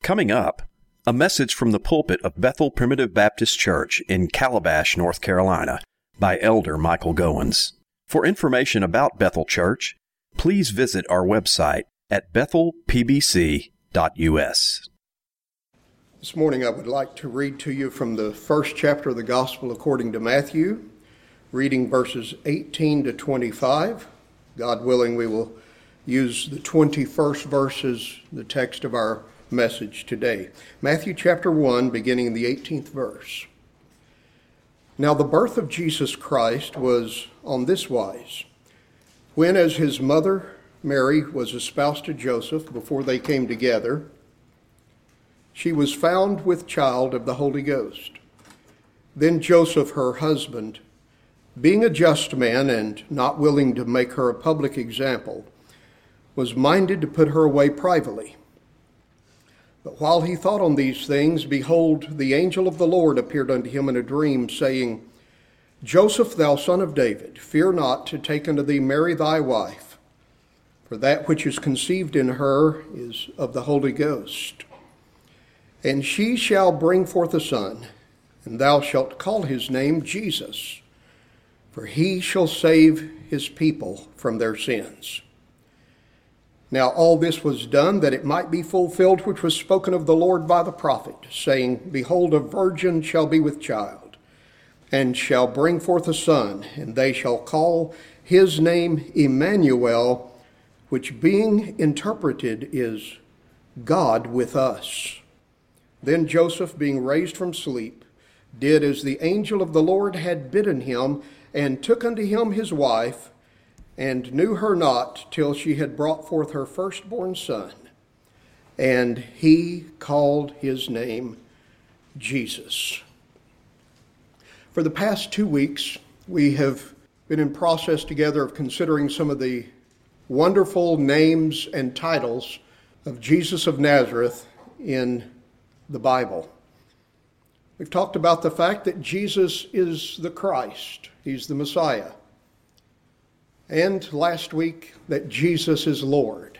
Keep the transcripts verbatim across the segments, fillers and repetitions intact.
Coming up, a message from the pulpit of Bethel Primitive Baptist Church in Calabash, North Carolina, by Elder Michael Goins. For information about Bethel Church, please visit our website at bethel p b c dot u s. This morning I would like to read to you from the first chapter of the Gospel according to Matthew, reading verses eighteen to twenty-five. God willing, we will use the twenty-first verse as the text of our message today. Matthew chapter one, beginning in the eighteenth verse. Now the birth of Jesus Christ was on this wise. When as his mother Mary was espoused to Joseph, before they came together, she was found with child of the Holy Ghost. Then Joseph, her husband, being a just man and not willing to make her a public example, was minded to put her away privately. But while he thought on these things, behold, the angel of the Lord appeared unto him in a dream, saying, Joseph, thou son of David, fear not to take unto thee Mary thy wife, for that which is conceived in her is of the Holy Ghost. And she shall bring forth a son, and thou shalt call his name Jesus, for he shall save his people from their sins. Now all this was done that it might be fulfilled which was spoken of the Lord by the prophet, saying, Behold, a virgin shall be with child, and shall bring forth a son, and they shall call his name Emmanuel, which being interpreted is God with us. Then Joseph, being raised from sleep, did as the angel of the Lord had bidden him, and took unto him his wife, and knew her not till she had brought forth her firstborn son. And he called his name Jesus. For the past two weeks, we have been in process together of considering some of the wonderful names and titles of Jesus of Nazareth in the Bible. We've talked about the fact that Jesus is the Christ. He's the Messiah. And last week, that Jesus is Lord.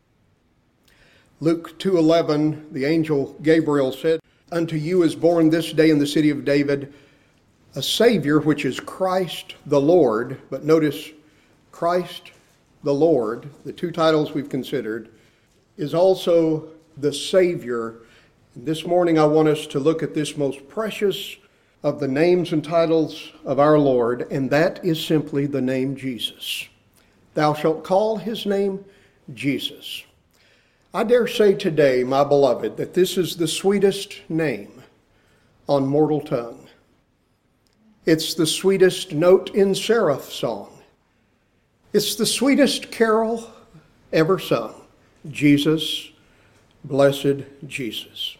Luke two eleven, the angel Gabriel said, Unto you is born this day in the city of David a Savior, which is Christ the Lord. But notice, Christ the Lord, the two titles we've considered, is also the Savior. And this morning I want us to look at this most precious of the names and titles of our Lord, and that is simply the name Jesus. Thou shalt call his name Jesus. I dare say today, my beloved, that this is the sweetest name on mortal tongue. It's the sweetest note in seraph song. It's the sweetest carol ever sung. Jesus, blessed Jesus.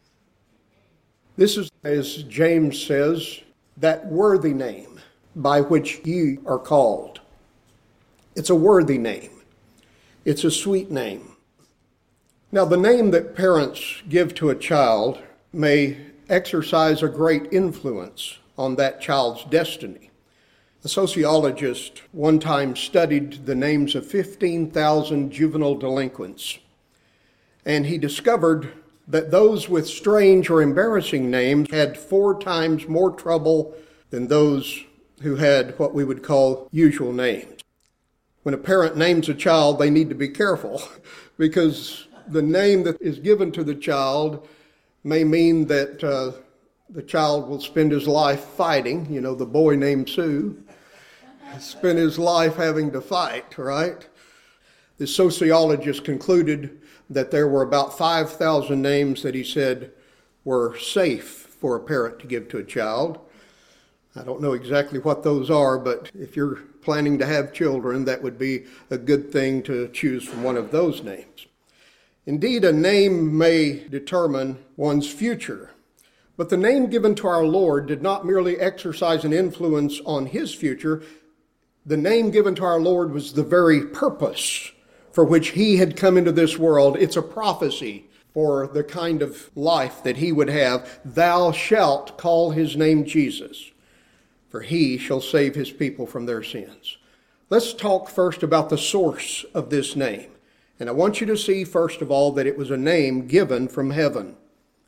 This is, as James says, that worthy name by which ye are called. It's a worthy name. It's a sweet name. Now, the name that parents give to a child may exercise a great influence on that child's destiny. A sociologist one time studied the names of fifteen thousand juvenile delinquents, and he discovered that those with strange or embarrassing names had four times more trouble than those who had what we would call usual names. When a parent names a child, they need to be careful because the name that is given to the child may mean that uh, the child will spend his life fighting. You know, the boy named Sue spent his life having to fight, right? The sociologist concluded that there were about five thousand names that he said were safe for a parent to give to a child. I don't know exactly what those are, but if you're planning to have children, that would be a good thing to choose from one of those names. Indeed, a name may determine one's future, but the name given to our Lord did not merely exercise an influence on his future. The name given to our Lord was the very purpose for which he had come into this world. It's a prophecy for the kind of life that he would have. Thou shalt call his name Jesus, for he shall save his people from their sins. Let's talk first about the source of this name. And I want you to see, first of all, that it was a name given from heaven.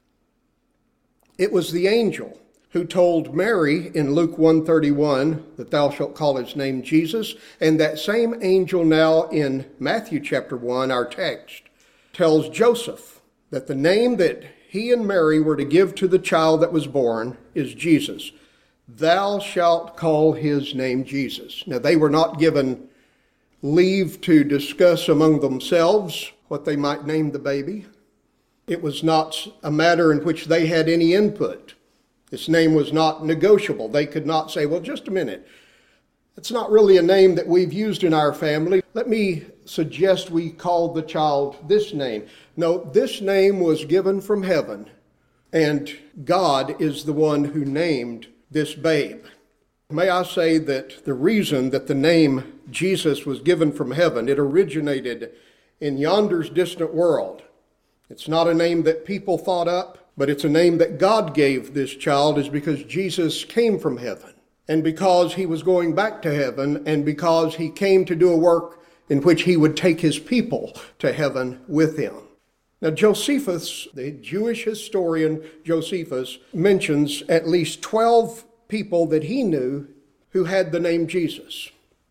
It was the angel who told Mary in Luke one thirty-one that thou shalt call his name Jesus. And that same angel now in Matthew chapter one, our text, tells Joseph that the name that he and Mary were to give to the child that was born is Jesus. Thou shalt call his name Jesus. Now, they were not given leave to discuss among themselves what they might name the baby. It was not a matter in which they had any input. This name was not negotiable. They could not say, well, just a minute. It's not really a name that we've used in our family. Let me suggest we call the child this name. No, this name was given from heaven, and God is the one who named this babe. May I say that the reason that the name Jesus was given from heaven, it originated in yonder's distant world. It's not a name that people thought up, but it's a name that God gave this child, is because Jesus came from heaven, and because he was going back to heaven, and because he came to do a work in which he would take his people to heaven with him. Now, Josephus, the Jewish historian Josephus, mentions at least twelve people that he knew who had the name Jesus.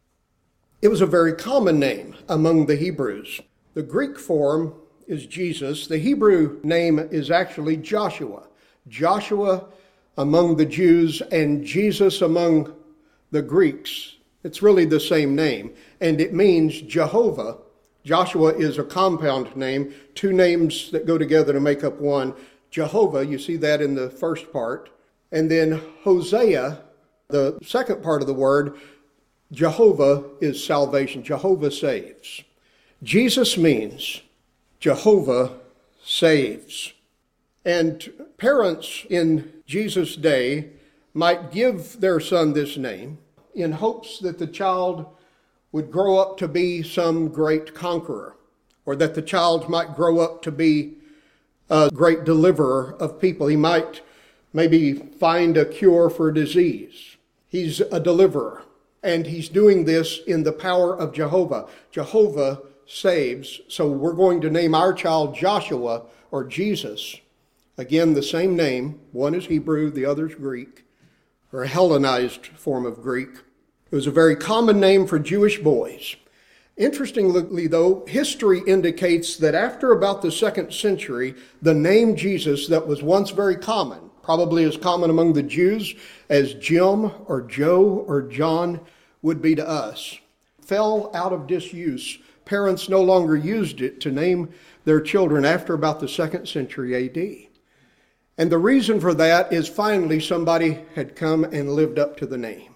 It was a very common name among the Hebrews. The Greek form is Jesus. The Hebrew name is actually Joshua. Joshua among the Jews and Jesus among the Greeks. It's really the same name, and it means Jehovah. Joshua is a compound name, two names that go together to make up one. Jehovah, you see that in the first part. And then Hosea, the second part of the word, Jehovah is salvation. Jehovah saves. Jesus means Jehovah saves. And parents in Jesus' day might give their son this name in hopes that the child would grow up to be some great conqueror, or that the child might grow up to be a great deliverer of people. He might maybe find a cure for a disease. He's a deliverer, and he's doing this in the power of Jehovah. Jehovah saves, so we're going to name our child Joshua or Jesus. Again, the same name. One is Hebrew, the other is Greek, or a Hellenized form of Greek. It was a very common name for Jewish boys. Interestingly, though, history indicates that after about the second century, the name Jesus that was once very common, probably as common among the Jews as Jim or Joe or John would be to us, fell out of disuse. Parents no longer used it to name their children after about the second century A D. And the reason for that is finally somebody had come and lived up to the name.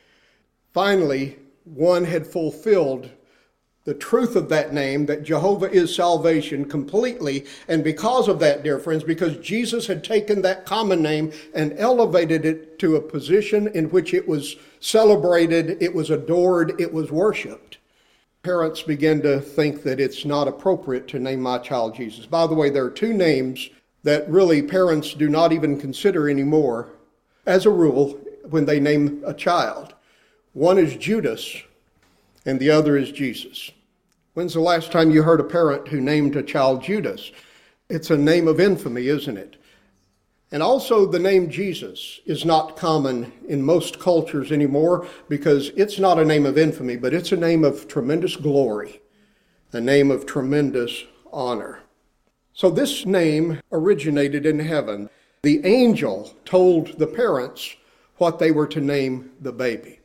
Finally, one had fulfilled the truth of that name, that Jehovah is salvation completely. And because of that, dear friends, because Jesus had taken that common name and elevated it to a position in which it was celebrated, it was adored, it was worshiped, parents begin to think that it's not appropriate to name my child Jesus. By the way, there are two names that really parents do not even consider anymore, as a rule, when they name a child. One is Judas, and the other is Jesus. When's the last time you heard a parent who named a child Judas? It's a name of infamy, isn't it? And also the name Jesus is not common in most cultures anymore, because it's not a name of infamy, but it's a name of tremendous glory, a name of tremendous honor. So this name originated in heaven. The angel told the parents what they were to name the baby.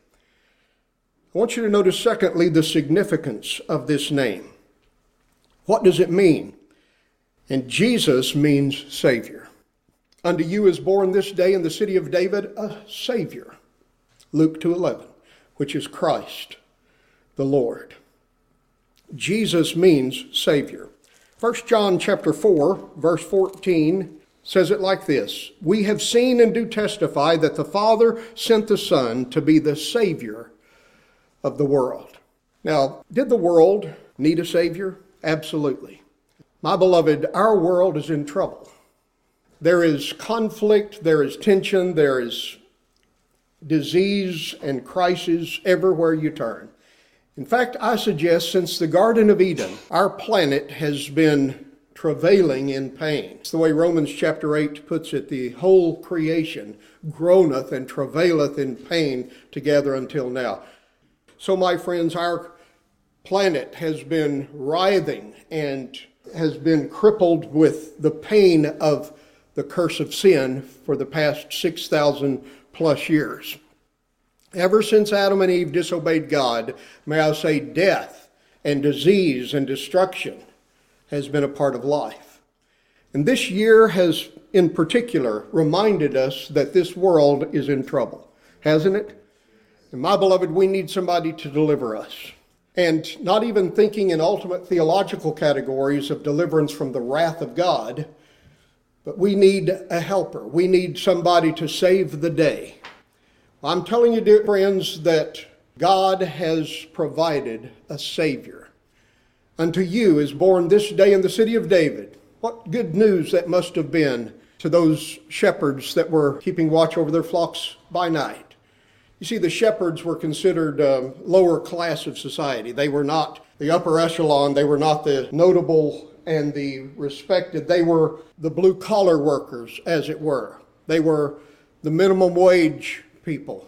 I want you to notice, secondly, the significance of this name. What does it mean? And Jesus means Savior. Unto you is born this day in the city of David a Savior, Luke two eleven, which is Christ the Lord. Jesus means Savior. First John chapter four, verse fourteen says it like this: We have seen and do testify that the Father sent the Son to be the Savior of the world. Now, did the world need a Savior? Absolutely. My beloved, our world is in trouble. There is conflict, there is tension, there is disease and crisis everywhere you turn. In fact, I suggest since the Garden of Eden, our planet has been travailing in pain. It's the way Romans chapter eight puts it, the whole creation groaneth and travaileth in pain together until now. So my friends, our planet has been writhing and has been crippled with the pain of the curse of sin for the past six thousand plus years. Ever since Adam and Eve disobeyed God, may I say death and disease and destruction has been a part of life. And this year has, in particular, reminded us that this world is in trouble, hasn't it? And my beloved, we need somebody to deliver us. And not even thinking in ultimate theological categories of deliverance from the wrath of God, but we need a helper. We need somebody to save the day. I'm telling you, dear friends, that God has provided a Savior. Unto you is born this day in the city of David. What good news that must have been to those shepherds that were keeping watch over their flocks by night. You see, the shepherds were considered a lower class of society. They were not the upper echelon. They were not the notable and the respected. They were the blue-collar workers, as it were. They were the minimum wage people.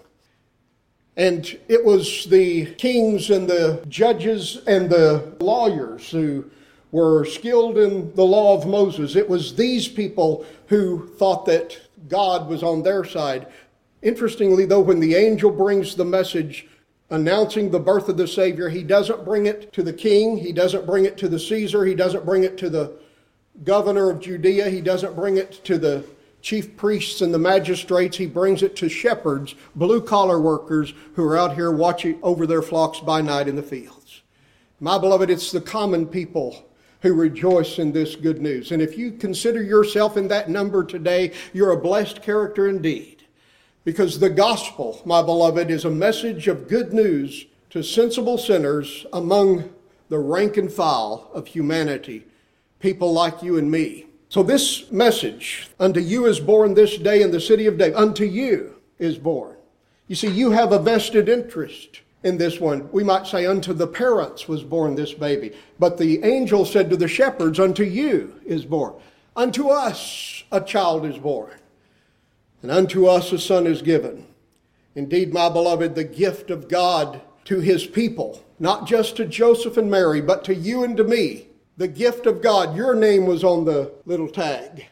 And it was the kings and the judges and the lawyers who were skilled in the law of Moses. It was these people who thought that God was on their side. Interestingly, though, when the angel brings the message announcing the birth of the Savior, he doesn't bring it to the king. He doesn't bring it to the Caesar. He doesn't bring it to the governor of Judea. He doesn't bring it to the chief priests and the magistrates. He brings it to shepherds, blue-collar workers who are out here watching over their flocks by night in the fields. My beloved, it's the common people who rejoice in this good news. And if you consider yourself in that number today, you're a blessed character indeed. Because the gospel, my beloved, is a message of good news to sensible sinners among the rank and file of humanity, people like you and me. So this message, unto you is born this day in the city of David, unto you is born. You see, you have a vested interest in this one. We might say unto the parents was born this baby. But the angel said to the shepherds, unto you is born. Unto us a child is born. And unto us a son is given. Indeed, my beloved, the gift of God to his people, not just to Joseph and Mary, but to you and to me. The gift of God, your name was on the little tag.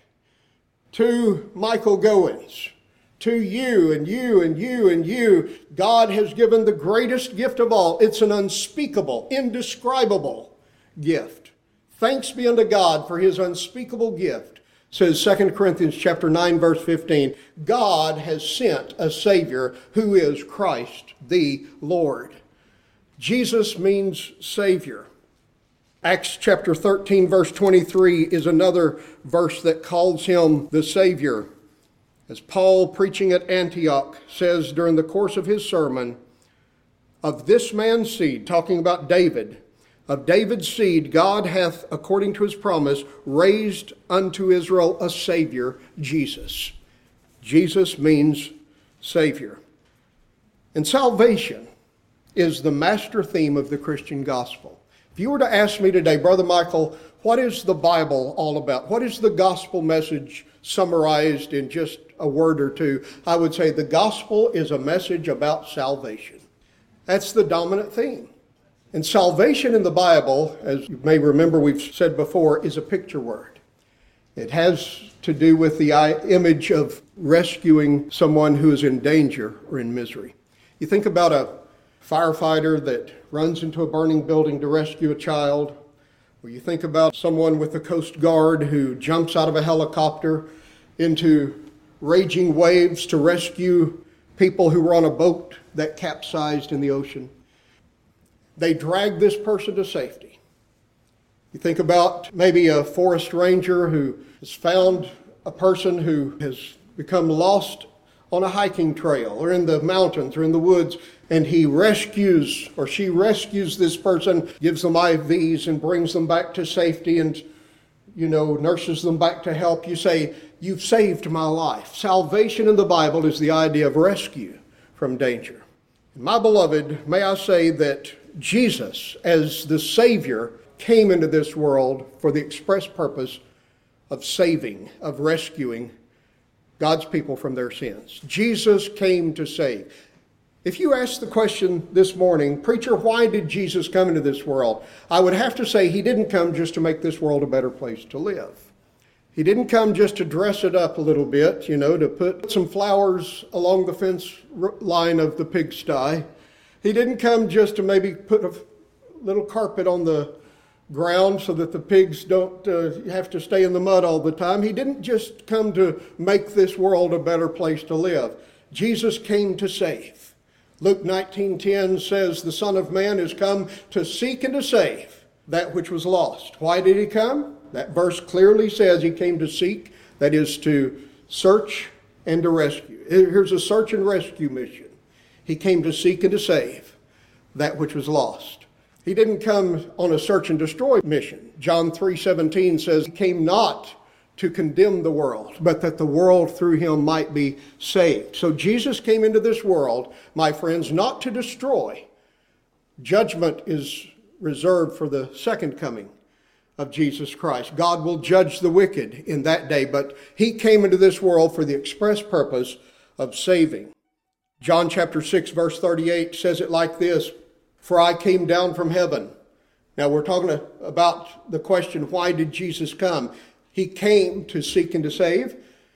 To Michael Goins, to you and you and you and you, God has given the greatest gift of all. It's an unspeakable, indescribable gift. Thanks be unto God for his unspeakable gift. Says Second Corinthians chapter nine, verse fifteen, God has sent a Savior who is Christ the Lord. Jesus means Savior. Acts chapter thirteen, verse twenty-three is another verse that calls him the Savior. As Paul, preaching at Antioch, says during the course of his sermon, of this man's seed, talking about David, of David's seed, God hath, according to his promise, raised unto Israel a Savior, Jesus. Jesus means Savior. And salvation is the master theme of the Christian gospel. If you were to ask me today, Brother Michael, what is the Bible all about? What is the gospel message summarized in just a word or two? I would say the gospel is a message about salvation. That's the dominant theme. And salvation in the Bible, as you may remember we've said before, is a picture word. It has to do with the image of rescuing someone who is in danger or in misery. You think about a firefighter that runs into a burning building to rescue a child, or you think about someone with the Coast Guard who jumps out of a helicopter into raging waves to rescue people who were on a boat that capsized in the ocean. They drag this person to safety. You think about maybe a forest ranger who has found a person who has become lost on a hiking trail or in the mountains or in the woods, and he rescues or she rescues this person, gives them I Vs and brings them back to safety and, you know, nurses them back to help. You say, you've saved my life. Salvation in the Bible is the idea of rescue from danger. My beloved, may I say that Jesus, as the Savior, came into this world for the express purpose of saving, of rescuing God's people from their sins. Jesus came to save. If you ask the question this morning, preacher, why did Jesus come into this world? I would have to say he didn't come just to make this world a better place to live. He didn't come just to dress it up a little bit, you know, to put some flowers along the fence line of the pigsty. He didn't come just to maybe put a little carpet on the ground so that the pigs don't uh, have to stay in the mud all the time. He didn't just come to make this world a better place to live. Jesus came to save. Luke nineteen ten says the Son of Man is come to seek and to save that which was lost. Why did he come? That verse clearly says he came to seek, that is to search and to rescue. Here's a search and rescue mission. He came to seek and to save that which was lost. He didn't come on a search and destroy mission. John three seventeen says he came not to condemn the world, but that the world through him might be saved. So Jesus came into this world, my friends, not to destroy. Judgment is reserved for the second coming of Jesus Christ. God will judge the wicked in that day, but he came into this world for the express purpose of saving. John chapter six verse thirty-eight says it like this, "For I came down from heaven." Now we're talking about the question, why did Jesus come? He came to seek and to save.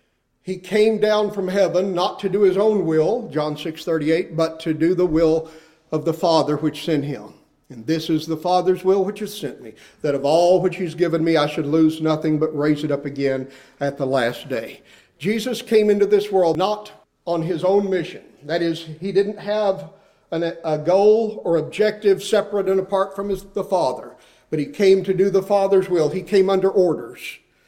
He came down from heaven not to do his own will, John six thirty-eight, but to do the will of the Father which sent him. And this is the Father's will which has sent me, that of all which he's given me I should lose nothing but raise it up again at the last day. Jesus came into this world not on his own mission. That is, he didn't have an, a goal or objective separate and apart from his, the Father. But he came to do the Father's will. He came under orders,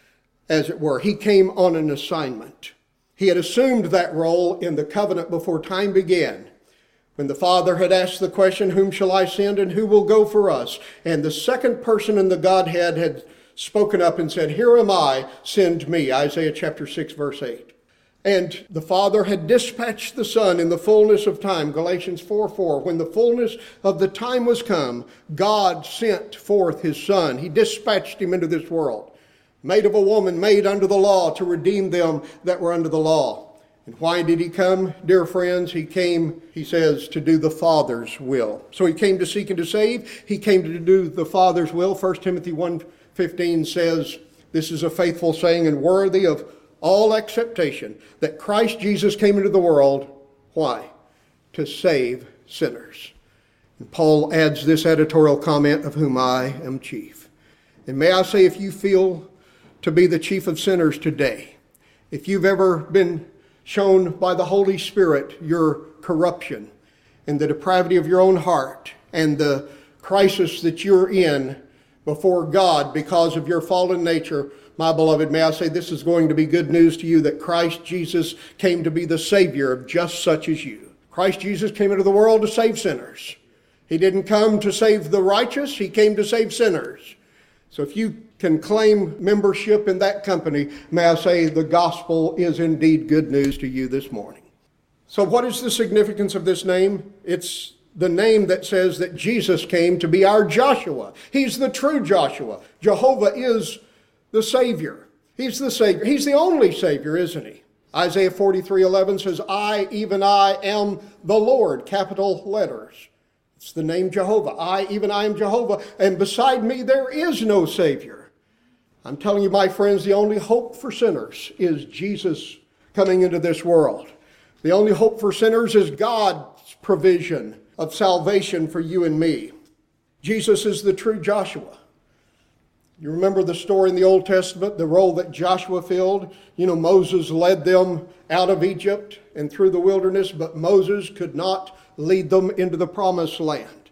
as it were. He came on an assignment. He had assumed that role in the covenant before time began, when the Father had asked the question, whom shall I send and who will go for us? And the second person in the Godhead had spoken up and said, here am I, send me. Isaiah chapter six verse eight. And the Father had dispatched the Son in the fullness of time, Galatians four four. When the fullness of the time was come, God sent forth his Son. He dispatched him into this world, made of a woman, made under the law, to redeem them that were under the law. And why did he come, dear friends? He came, he says, to do the Father's will. So he came to seek and to save. He came to do the Father's will. First Timothy one fifteen says, this is a faithful saying and worthy of all acceptation, that Christ Jesus came into the world. Why? To save sinners. And Paul adds this editorial comment, of whom I am chief. And may I say, if you feel to be the chief of sinners today, if you've ever been shown by the Holy Spirit your corruption and the depravity of your own heart and the crisis that you're in before God because of your fallen nature, my beloved, may I say this is going to be good news to you, that Christ Jesus came to be the Savior of just such as you. Christ Jesus came into the world to save sinners. He didn't come to save the righteous, he came to save sinners. So if you can claim membership in that company, may I say the gospel is indeed good news to you this morning. So what is the significance of this name? It's the name that says that Jesus came to be our Joshua. He's the true Joshua. Jehovah is the Savior. He's the Savior. He's the only Savior, isn't he? Isaiah forty-three eleven says, I, even I, am the Lord, capital letters. It's the name Jehovah. I, even I, am Jehovah, and beside me there is no Savior. I'm telling you, my friends, the only hope for sinners is Jesus coming into this world. The only hope for sinners is God's provision of salvation for you and me. Jesus is the true Joshua. You remember the story in the Old Testament, the role that Joshua filled? You know, Moses led them out of Egypt and through the wilderness, but Moses could not lead them into the promised land.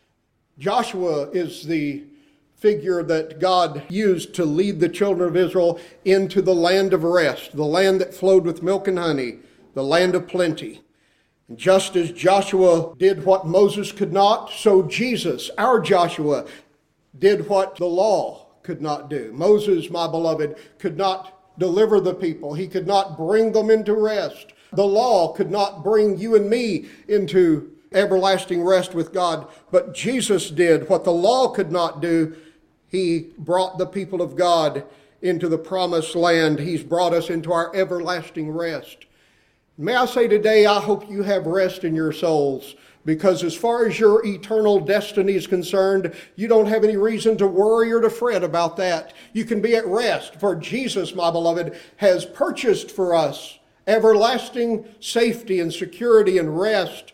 Joshua is the figure that God used to lead the children of Israel into the land of rest, the land that flowed with milk and honey, the land of plenty. And just as Joshua did what Moses could not, so Jesus, our Joshua, did what the law could not do. Moses, my beloved, could not deliver the people. He could not bring them into rest. The law could not bring you and me into everlasting rest with God. But Jesus did what the law could not do. He brought the people of God into the promised land. He's brought us into our everlasting rest. May I say today, I hope you have rest in your souls, because as far as your eternal destiny is concerned, you don't have any reason to worry or to fret about that. You can be at rest, for Jesus, my beloved, has purchased for us everlasting safety and security and rest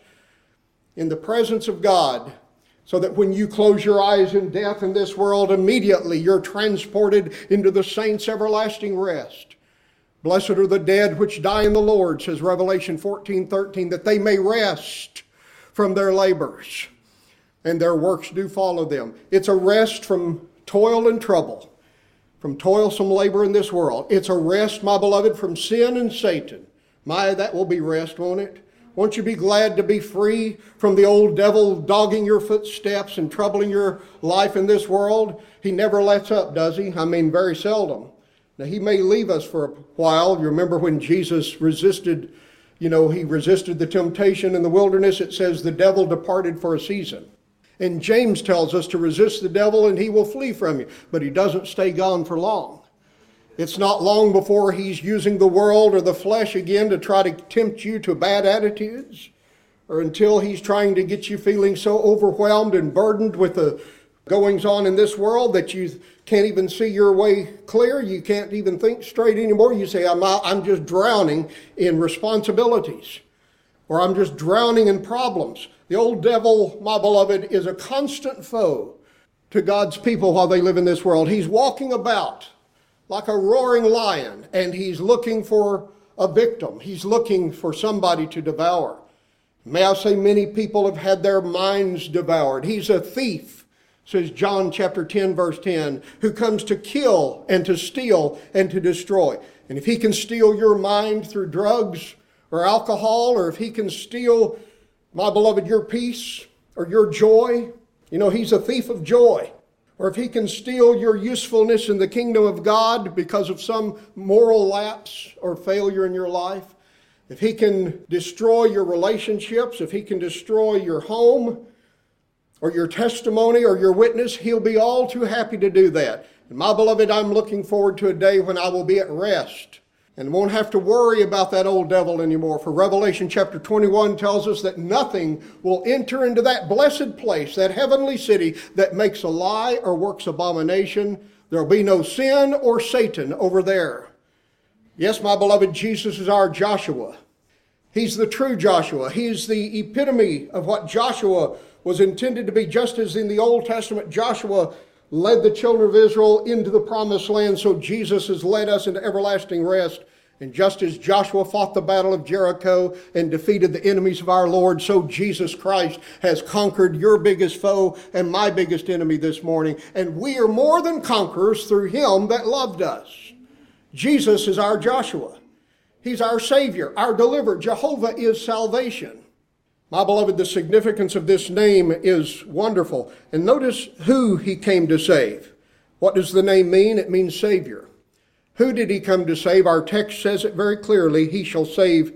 in the presence of God, so that when you close your eyes in death in this world, immediately you're transported into the saints' everlasting rest. Blessed are the dead which die in the Lord, says Revelation fourteen thirteen, that they may rest from their labors, and their works do follow them. It's a rest from toil and trouble, from toilsome labor in this world. It's a rest, my beloved, from sin and Satan. My, that will be rest, won't it? Won't you be glad to be free from the old devil dogging your footsteps and troubling your life in this world? He never lets up, does he? I mean, very seldom. Now, he may leave us for a while. You remember when Jesus resisted, you know, he resisted the temptation in the wilderness. It says the devil departed for a season. And James tells us to resist the devil and he will flee from you. But he doesn't stay gone for long. It's not long before he's using the world or the flesh again to try to tempt you to bad attitudes, or until he's trying to get you feeling so overwhelmed and burdened with the goings on in this world that you can't even see your way clear. You can't even think straight anymore. You say, I'm, I'm just drowning in responsibilities, or I'm just drowning in problems. The old devil, my beloved, is a constant foe to God's people while they live in this world. He's walking about like a roaring lion, and he's looking for a victim. He's looking for somebody to devour. May I say, many people have had their minds devoured. He's a thief, says John chapter ten, verse ten, who comes to kill and to steal and to destroy. And if he can steal your mind through drugs or alcohol, or if he can steal, my beloved, your peace or your joy, you know, he's a thief of joy. Or if he can steal your usefulness in the kingdom of God because of some moral lapse or failure in your life, if he can destroy your relationships, if he can destroy your home or your testimony or your witness, he'll be all too happy to do that. And my beloved, I'm looking forward to a day when I will be at rest and won't have to worry about that old devil anymore. For Revelation chapter twenty-one tells us that nothing will enter into that blessed place, that heavenly city, that makes a lie or works abomination. There'll be no sin or Satan over there. Yes, my beloved, Jesus is our Joshua. He's the true Joshua. He's the epitome of what Joshua was intended to be, just as in the Old Testament Joshua led the children of Israel into the promised land, so Jesus has led us into everlasting rest. And just as Joshua fought the battle of Jericho and defeated the enemies of our Lord, so Jesus Christ has conquered your biggest foe and my biggest enemy this morning. And we are more than conquerors through him that loved us. Jesus is our Joshua. He's our Savior, our deliverer. Jehovah is salvation. My beloved, the significance of this name is wonderful. And notice who he came to save. What does the name mean? It means Savior. Who did he come to save? Our text says it very clearly. He shall save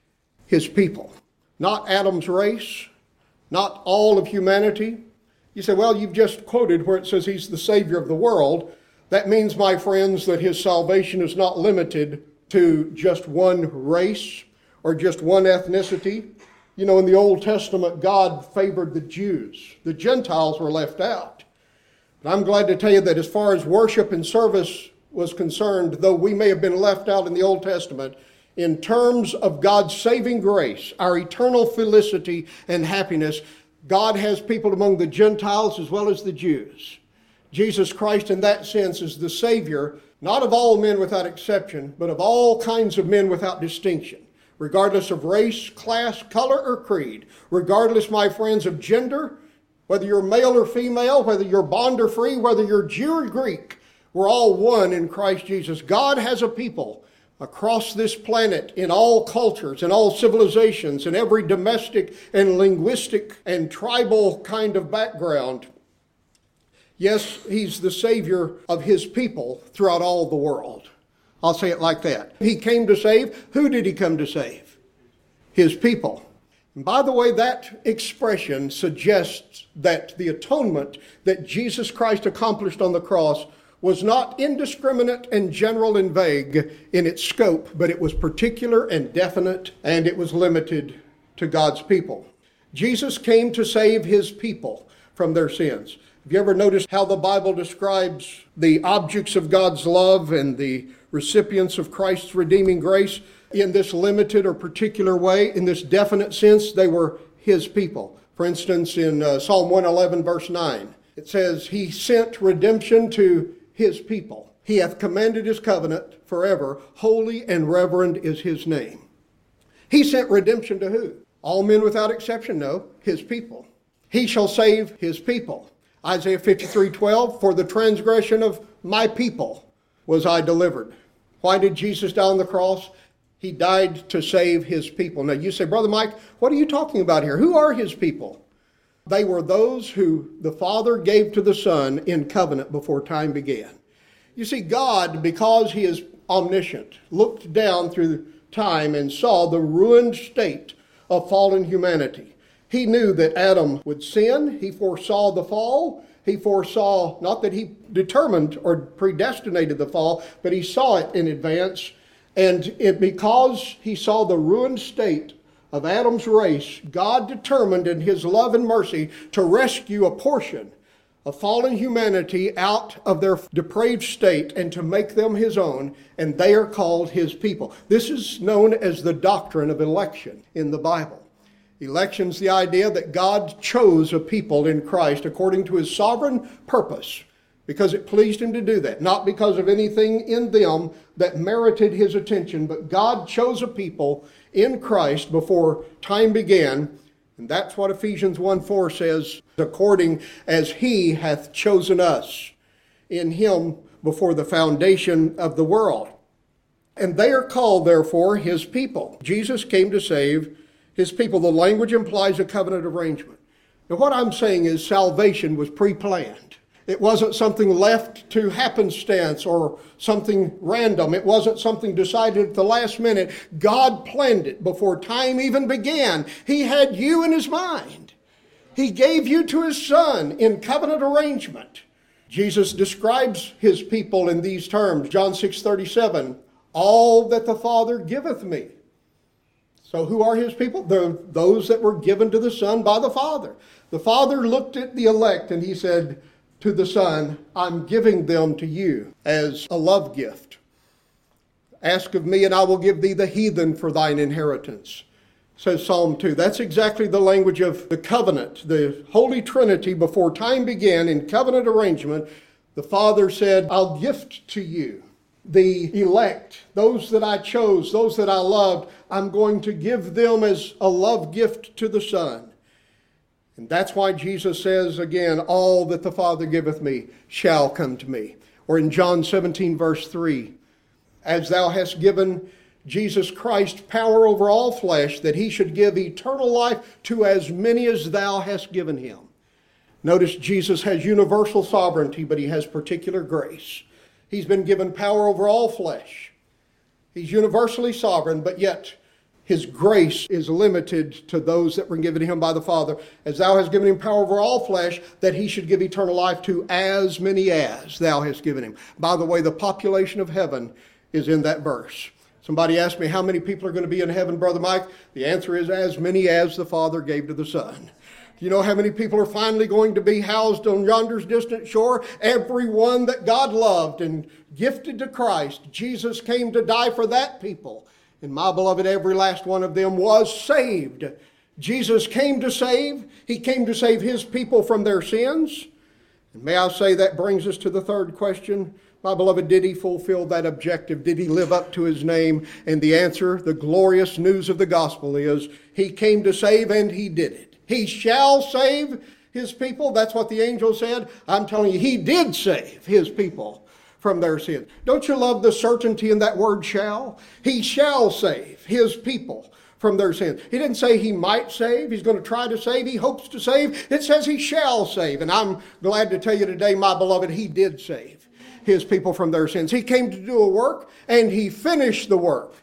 his people. Not Adam's race, not all of humanity. You say, well, you've just quoted where it says he's the Savior of the world. That means, my friends, that his salvation is not limited to just one race or just one ethnicity. You know, in the Old Testament, God favored the Jews. The Gentiles were left out. But I'm glad to tell you that as far as worship and service was concerned, though we may have been left out in the Old Testament, in terms of God's saving grace, our eternal felicity and happiness, God has people among the Gentiles as well as the Jews. Jesus Christ, in that sense, is the Savior, not of all men without exception, but of all kinds of men without distinction. Regardless of race, class, color, or creed. Regardless, my friends, of gender, whether you're male or female, whether you're bond or free, whether you're Jew or Greek, we're all one in Christ Jesus. God has a people across this planet in all cultures, in all civilizations, in every domestic and linguistic and tribal kind of background. Yes, he's the Savior of his people throughout all the world. I'll say it like that. He came to save. Who did he come to save? His people. And by the way, that expression suggests that the atonement that Jesus Christ accomplished on the cross was not indiscriminate and general and vague in its scope, but it was particular and definite, and it was limited to God's people. Jesus came to save his people from their sins. Have you ever noticed how the Bible describes the objects of God's love and the recipients of Christ's redeeming grace in this limited or particular way? In this definite sense, they were his people. For instance, in uh, Psalm one eleven, verse nine, it says, he sent redemption to his people. He hath commanded his covenant forever. Holy and reverend is his name. He sent redemption to who? All men without exception? No, his people. He shall save his people. Isaiah fifty-three twelve, for the transgression of my people was I delivered. Why did Jesus die on the cross? He died to save his people. Now you say, Brother Mike, what are you talking about here? Who are his people? They were those who the Father gave to the Son in covenant before time began. You see, God, because he is omniscient, looked down through time and saw the ruined state of fallen humanity. He knew that Adam would sin. He foresaw the fall. He foresaw, not that he determined or predestinated the fall, but he saw it in advance. And it, because he saw the ruined state of Adam's race, God determined in his love and mercy to rescue a portion of fallen humanity out of their depraved state and to make them his own, and they are called his people. This is known as the doctrine of election in the Bible. Election's the idea that God chose a people in Christ according to his sovereign purpose, because it pleased him to do that, not because of anything in them that merited his attention, but God chose a people in Christ before time began. And that's what Ephesians one four says, according as he hath chosen us in him before the foundation of the world. And they are called, therefore, his people. Jesus came to save his people. The language implies a covenant arrangement. Now what I'm saying is salvation was pre-planned. It wasn't something left to happenstance or something random. It wasn't something decided at the last minute. God planned it before time even began. He had you in his mind. He gave you to his Son in covenant arrangement. Jesus describes his people in these terms. John six thirty-seven, all that the Father giveth me. So who are his people? They're those that were given to the Son by the Father. The Father looked at the elect and he said to the Son, I'm giving them to you as a love gift. Ask of me and I will give thee the heathen for thine inheritance, says Psalm two. That's exactly the language of the covenant. The Holy Trinity, before time began in covenant arrangement, the Father said, I'll gift to you the elect, those that I chose, those that I loved. I'm going to give them as a love gift to the Son. And that's why Jesus says again, all that the Father giveth me shall come to me. Or in John seventeen verse three, as thou hast given Jesus Christ power over all flesh, that he should give eternal life to as many as thou hast given him. Notice Jesus has universal sovereignty, but he has particular grace. He's been given power over all flesh. He's universally sovereign, but yet his grace is limited to those that were given him by the Father. As thou hast given him power over all flesh, that he should give eternal life to as many as thou hast given him. By the way, the population of heaven is in that verse. Somebody asked me, how many people are going to be in heaven, Brother Mike? The answer is as many as the Father gave to the Son. Do you know how many people are finally going to be housed on yonder's distant shore? Everyone that God loved and gifted to Christ. Jesus came to die for that people. And my beloved, every last one of them was saved. Jesus came to save. He came to save his people from their sins. And may I say that brings us to the third question. My beloved, did he fulfill that objective? Did he live up to his name? And the answer, the glorious news of the gospel is, he came to save and he did it. He shall save his people. That's what the angel said. I'm telling you, he did save his people from their sins. Don't you love the certainty in that word shall? He shall save his people from their sins. He didn't say he might save. He's going to try to save. He hopes to save. It says he shall save. And I'm glad to tell you today, my beloved, he did save his people from their sins. He came to do a work and he finished the work.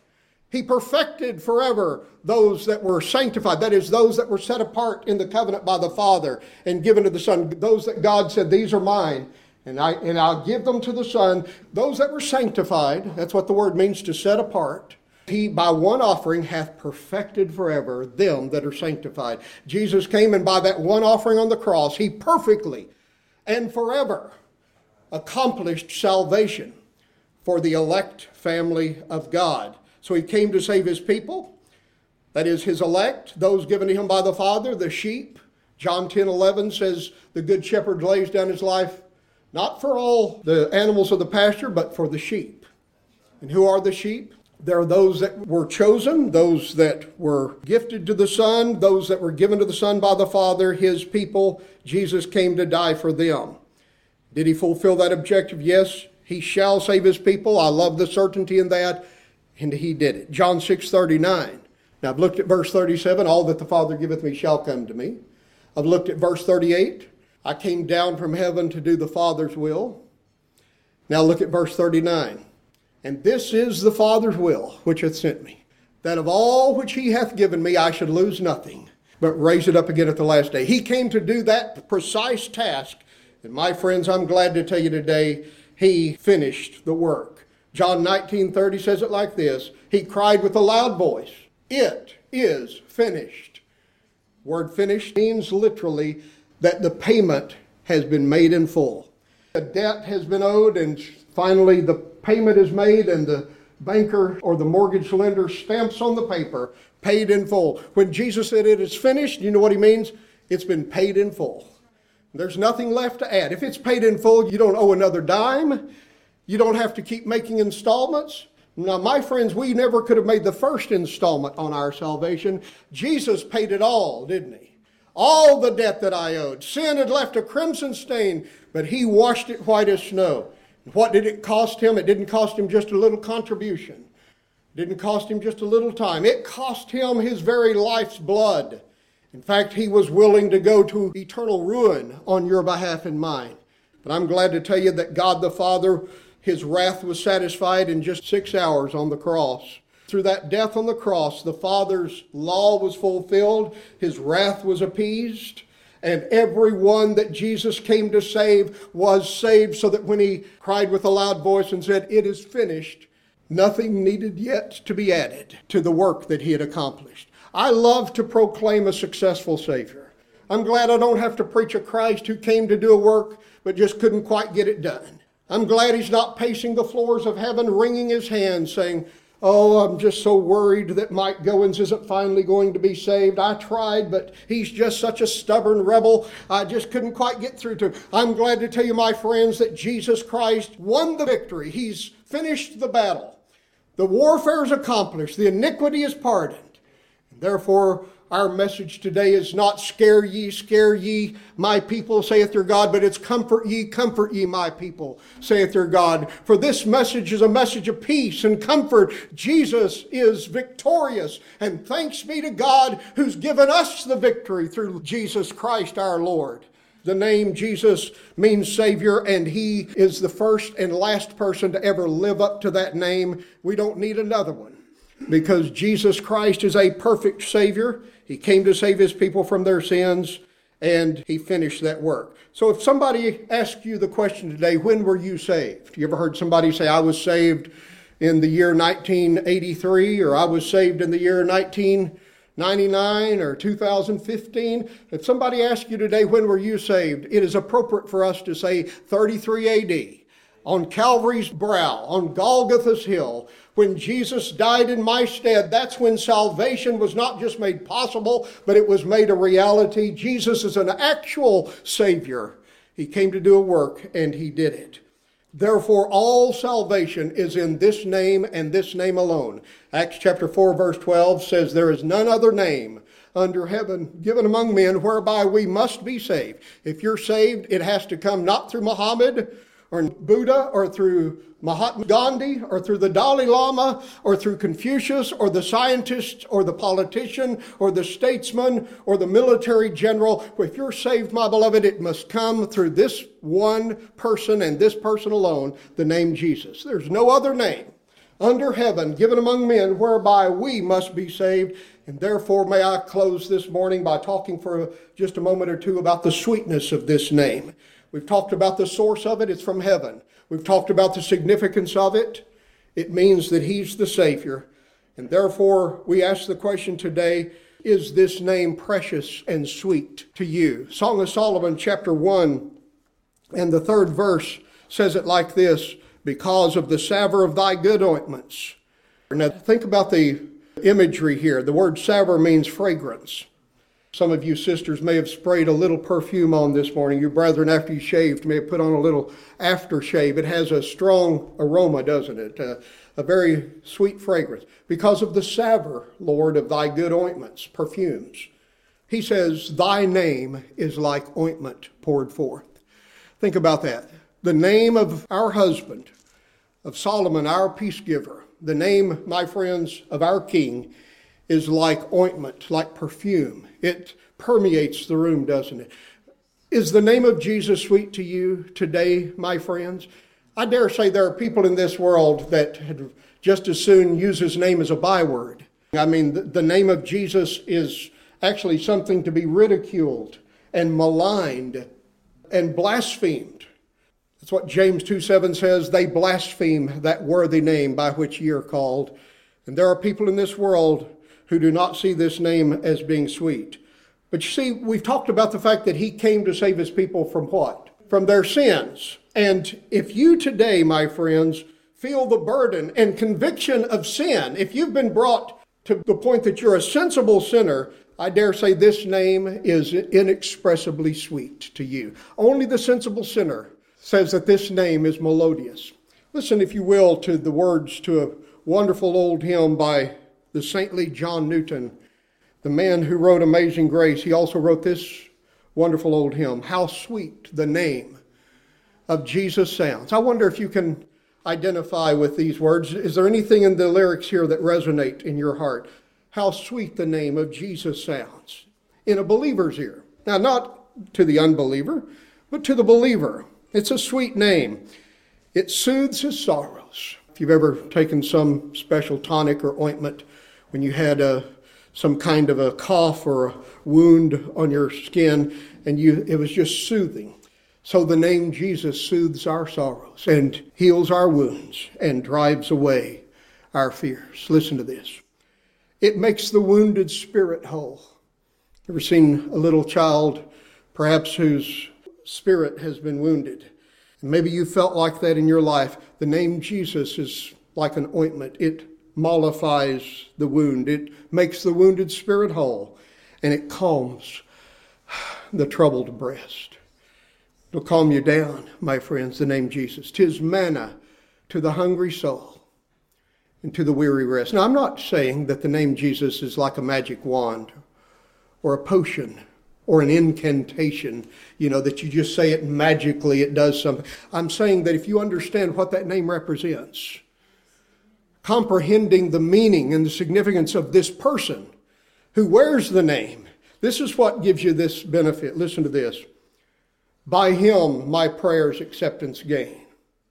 He perfected forever those that were sanctified. That is, those that were set apart in the covenant by the Father and given to the Son. Those that God said, these are mine, and, I, and I'll give them to the Son. Those that were sanctified, that's what the word means, to set apart. He, by one offering, hath perfected forever them that are sanctified. Jesus came, and by that one offering on the cross, he perfectly and forever accomplished salvation for the elect family of God. So he came to save his people, that is his elect, those given to him by the Father, the sheep. John ten eleven says the good shepherd lays down his life not for all the animals of the pasture, but for the sheep. And who are the sheep? There are those that were chosen, those that were gifted to the Son, those that were given to the Son by the Father, his people. Jesus came to die for them. Did he fulfill that objective? Yes, he shall save his people. I love the certainty in that. And he did it. John six thirty-nine. Now I've looked at verse thirty-seven. All that the Father giveth me shall come to me. I've looked at verse thirty-eight. I came down from heaven to do the Father's will. Now look at verse thirty-nine. And this is the Father's will, which hath sent me, that of all which he hath given me I should lose nothing, but raise it up again at the last day. He came to do that precise task. And my friends, I'm glad to tell you today, he finished the work. John nineteen thirty says it like this. He cried with a loud voice, it is finished. Word finished means literally that the payment has been made in full. The debt has been owed, and finally the payment is made, and the banker or the mortgage lender stamps on the paper, paid in full. When Jesus said it is finished, you know what he means? It's been paid in full. There's nothing left to add. If it's paid in full, you don't owe another dime. You don't have to keep making installments. Now, my friends, we never could have made the first installment on our salvation. Jesus paid it all, didn't he? All the debt that I owed. Sin had left a crimson stain, but he washed it white as snow. What did it cost him? It didn't cost him just a little contribution. It didn't cost him just a little time. It cost him his very life's blood. In fact, he was willing to go to eternal ruin on your behalf and mine. But I'm glad to tell you that God the Father, his wrath was satisfied in just six hours on the cross. Through that death on the cross, the Father's law was fulfilled, his wrath was appeased, and everyone that Jesus came to save was saved, so that when he cried with a loud voice and said, it is finished, nothing needed yet to be added to the work that he had accomplished. I love to proclaim a successful Savior. I'm glad I don't have to preach a Christ who came to do a work but just couldn't quite get it done. I'm glad he's not pacing the floors of heaven, wringing his hands, saying, oh, I'm just so worried that Mike Goins isn't finally going to be saved. I tried, but he's just such a stubborn rebel. I just couldn't quite get through to him. I'm glad to tell you, my friends, that Jesus Christ won the victory. He's finished the battle. The warfare is accomplished. The iniquity is pardoned. Therefore, our message today is not scare ye, scare ye, my people, saith your God, but it's comfort ye, comfort ye, my people, saith your God. For this message is a message of peace and comfort. Jesus is victorious, and thanks be to God who's given us the victory through Jesus Christ our Lord. The name Jesus means Savior, and he is the first and last person to ever live up to that name. We don't need another one, because Jesus Christ is a perfect Savior. He came to save his people from their sins, and he finished that work. So if somebody asks you the question today, when were you saved? You ever heard somebody say, I was saved in the year nineteen eighty-three, or I was saved in the year nineteen ninety-nine, or two thousand fifteen? If somebody asks you today, when were you saved? It is appropriate for us to say thirty-three A D, on Calvary's brow, on Golgotha's hill, when Jesus died in my stead. That's when salvation was not just made possible, but it was made a reality. Jesus is an actual Savior. He came to do a work, and he did it. Therefore, all salvation is in this name and this name alone. Acts chapter four, verse twelve says, there is none other name under heaven given among men whereby we must be saved. If you're saved, it has to come not through Muhammad or Buddha or through Mahatma Gandhi or through the Dalai Lama or through Confucius or the scientist or the politician or the statesman or the military general. If you're saved, my beloved, it must come through this one person and this person alone, the name Jesus. There's no other name under heaven, given among men, whereby we must be saved. And therefore, may I close this morning by talking for just a moment or two about the sweetness of this name. We've talked about the source of it. It's from heaven. We've talked about the significance of it. It means that He's the Savior. And therefore, we ask the question today, is this name precious and sweet to you? Song of Solomon, chapter one, and the third verse says it like this: because of the savour of thy good ointments. Now think about the imagery here. The word savour means fragrance. Some of you sisters may have sprayed a little perfume on this morning. Your brethren, after you shaved, may have put on a little aftershave. It has a strong aroma, doesn't it? Uh, a very sweet fragrance. Because of the savour, Lord, of thy good ointments, perfumes. He says, thy name is like ointment poured forth. Think about that. The name of our husband, of Solomon, our peace giver, the name, my friends, of our King is like ointment, like perfume. It permeates the room, doesn't it? Is the name of Jesus sweet to you today, my friends? I dare say there are people in this world that had just as soon use His name as a byword. I mean, the, the name of Jesus is actually something to be ridiculed and maligned and blasphemed. That's what James two seven says, they blaspheme that worthy name by which ye are called. And there are people in this world who do not see this name as being sweet. But you see, we've talked about the fact that He came to save His people from what? From their sins. And if you today, my friends, feel the burden and conviction of sin, if you've been brought to the point that you're a sensible sinner, I dare say this name is inexpressibly sweet to you. Only the sensible sinner says that this name is melodious. Listen, if you will, to the words to a wonderful old hymn by the saintly John Newton, the man who wrote Amazing Grace. He also wrote this wonderful old hymn, How Sweet the Name of Jesus Sounds. I wonder if you can identify with these words. Is there anything in the lyrics here that resonate in your heart? How sweet the name of Jesus sounds in a believer's ear. Now, not to the unbeliever, but to the believer. It's a sweet name. It soothes his sorrows. If you've ever taken some special tonic or ointment when you had a, some kind of a cough or a wound on your skin, and you it was just soothing. So the name Jesus soothes our sorrows and heals our wounds and drives away our fears. Listen to this. It makes the wounded spirit whole. Ever seen a little child, perhaps whose spirit has been wounded? And maybe you felt like that in your life. The name Jesus is like an ointment. It mollifies the wound. It makes the wounded spirit whole. And it calms the troubled breast. It'll calm you down, my friends, the name Jesus. 'Tis manna to the hungry soul and to the weary rest. Now, I'm not saying that the name Jesus is like a magic wand or a potion or an incantation, you know, that you just say it and magically it does something. I'm saying that if you understand what that name represents, comprehending the meaning and the significance of this person who wears the name, this is what gives you this benefit. Listen to this. By him my prayers acceptance gain.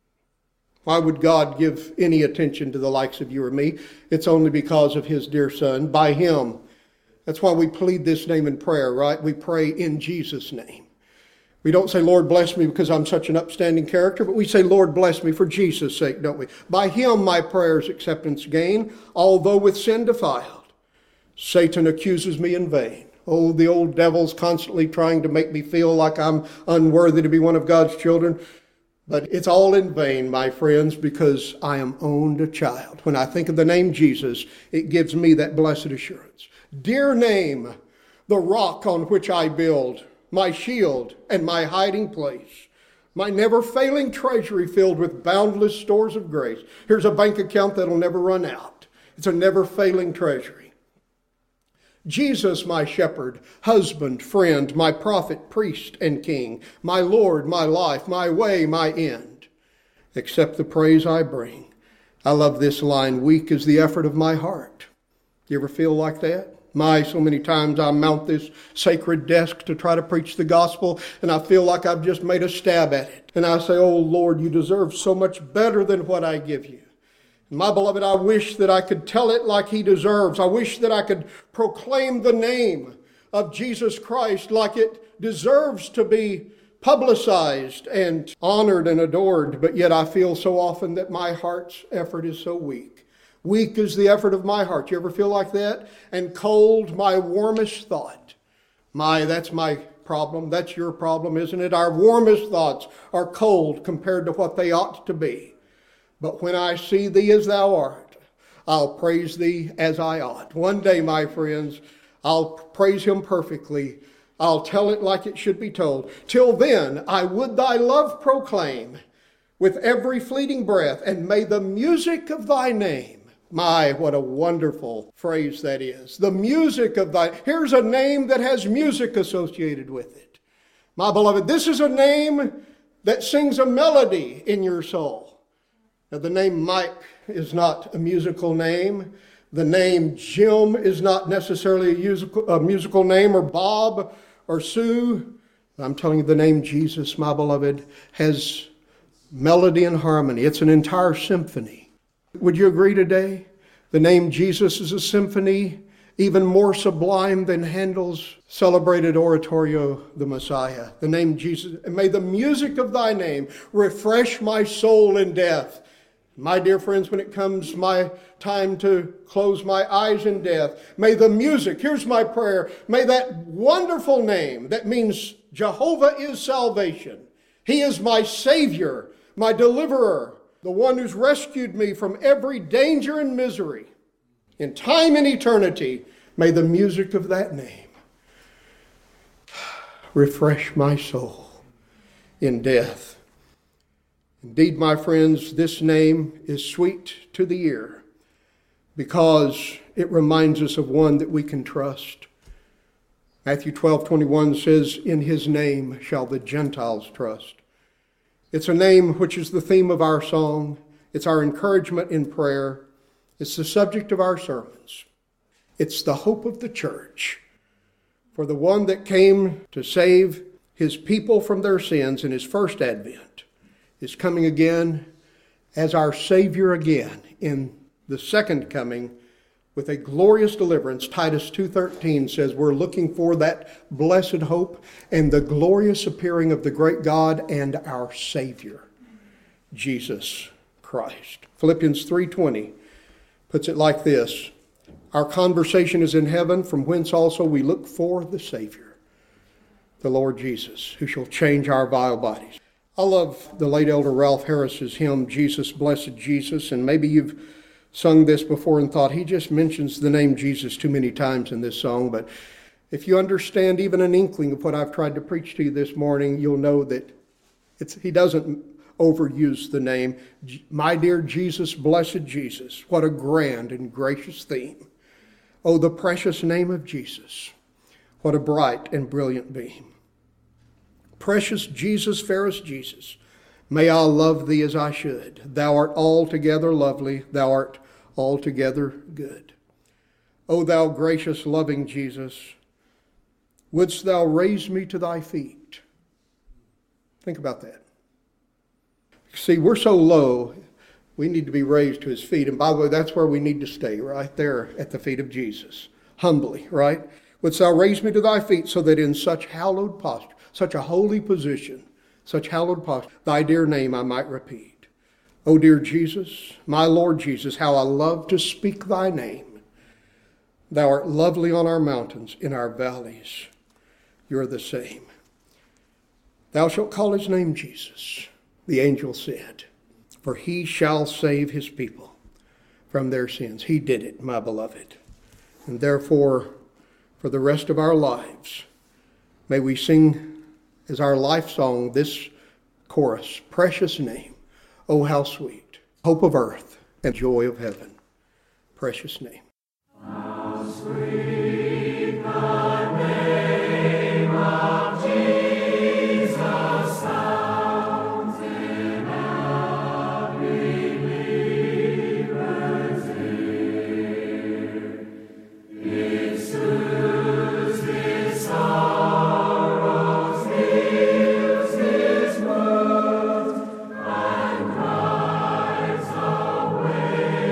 Why would God give any attention to the likes of you or me? It's only because of his dear son. By him. That's why we plead this name in prayer, right? We pray in Jesus' name. We don't say, Lord, bless me because I'm such an upstanding character, but we say, Lord, bless me for Jesus' sake, don't we? By him my prayers acceptance gain, although with sin defiled. Satan accuses me in vain. Oh, the old devil's constantly trying to make me feel like I'm unworthy to be one of God's children. But it's all in vain, my friends, because I am owned a child. When I think of the name Jesus, it gives me that blessed assurance. Dear name, the rock on which I build, my shield and my hiding place, my never-failing treasury filled with boundless stores of grace. Here's a bank account that'll never run out. It's a never-failing treasury. Jesus, my shepherd, husband, friend, my prophet, priest, and king, my Lord, my life, my way, my end. Accept the praise I bring. I love this line, weak is the effort of my heart. You ever feel like that? My, so many times I mount this sacred desk to try to preach the gospel, and I feel like I've just made a stab at it. And I say, oh Lord, you deserve so much better than what I give you. My beloved, I wish that I could tell it like he deserves. I wish that I could proclaim the name of Jesus Christ like it deserves to be publicized and honored and adored. But yet I feel so often that my heart's effort is so weak. Weak is the effort of my heart. You ever feel like that? And cold, my warmest thought. My, that's my problem. That's your problem, isn't it? Our warmest thoughts are cold compared to what they ought to be. But when I see thee as thou art, I'll praise thee as I ought. One day, my friends, I'll praise him perfectly. I'll tell it like it should be told. Till then, I would thy love proclaim with every fleeting breath, and may the music of thy name. My, what a wonderful phrase that is. The music of thy... Here's a name that has music associated with it. My beloved, this is a name that sings a melody in your soul. Now, the name Mike is not a musical name. The name Jim is not necessarily a musical, a musical name, or Bob or Sue. I'm telling you, the name Jesus, my beloved, has melody and harmony. It's an entire symphony. Would you agree today? The name Jesus is a symphony even more sublime than Handel's celebrated oratorio, The Messiah. The name Jesus, and may the music of thy name refresh my soul in death. My dear friends, when it comes my time to close my eyes in death, may the music, here's my prayer, may that wonderful name that means Jehovah is salvation. He is my Savior, my deliverer, the one who's rescued me from every danger and misery. In time and eternity, may the music of that name refresh my soul in death. Indeed, my friends, this name is sweet to the ear because it reminds us of one that we can trust. Matthew twelve twenty-one says, in his name shall the Gentiles trust. It's a name which is the theme of our song. It's our encouragement in prayer. It's the subject of our sermons. It's the hope of the church. For the one that came to save his people from their sins in his first advent is coming again as our Savior again in the second coming with a glorious deliverance. Titus two thirteen says we're looking for that blessed hope and the glorious appearing of the great God and our Savior, Jesus Christ. Philippians three twenty puts it like this: our conversation is in heaven, from whence also we look for the Savior, the Lord Jesus, who shall change our vile bodies. I love the late Elder Ralph Harris's hymn, Jesus, Blessed Jesus, and maybe you've sung this before and thought, he just mentions the name Jesus too many times in this song, but if you understand even an inkling of what I've tried to preach to you this morning, you'll know that it's, he doesn't overuse the name. My dear Jesus, blessed Jesus, what a grand and gracious theme. Oh, the precious name of Jesus, what a bright and brilliant beam. Precious Jesus, fairest Jesus, may I love thee as I should. Thou art altogether lovely, thou art altogether good. O thou gracious, loving Jesus, wouldst thou raise me to thy feet? Think about that. See, we're so low, we need to be raised to his feet. And by the way, that's where we need to stay, right there at the feet of Jesus. Humbly, right? Wouldst thou raise me to thy feet, so that in such hallowed posture, such a holy position, such hallowed posture, thy dear name I might repeat. O dear Jesus, my Lord Jesus, how I love to speak thy name. Thou art lovely on our mountains, in our valleys. You're the same. Thou shalt call his name Jesus, the angel said, for he shall save his people from their sins. He did it, my beloved. And therefore, for the rest of our lives, may we sing as our life song this chorus, precious name, oh how sweet, hope of earth and joy of heaven, precious name. How sweet the name of Jesus sounds in every believer's ear. It soothes his sorrows, heals his wounds, and drives away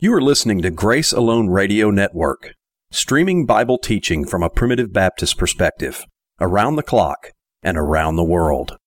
You are listening to Grace Alone Radio Network, streaming Bible teaching from a Primitive Baptist perspective, around the clock and around the world.